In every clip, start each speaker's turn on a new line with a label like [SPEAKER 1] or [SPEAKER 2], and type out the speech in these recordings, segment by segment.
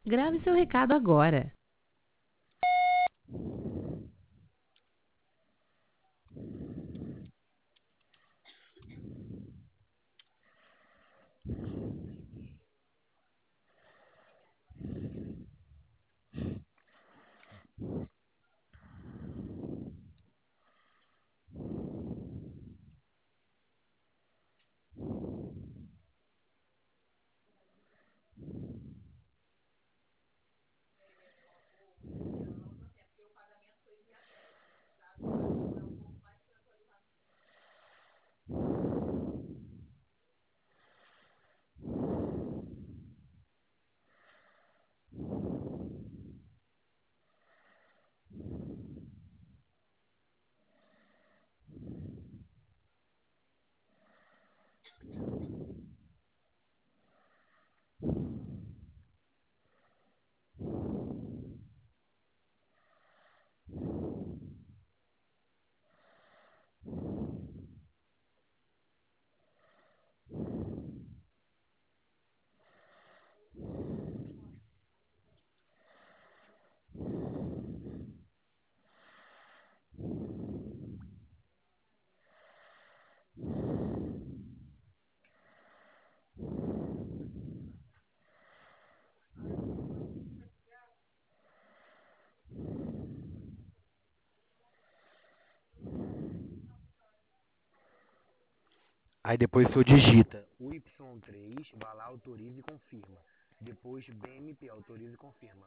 [SPEAKER 1] Grave seu recado agora.
[SPEAKER 2] Aí depois o senhor digita o Y3, vai lá, autoriza e confirma. Depois BMP, autoriza e confirma.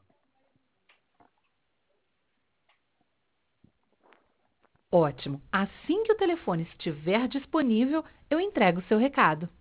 [SPEAKER 1] Ótimo! Assim que o telefone estiver disponível, eu entrego o seu recado.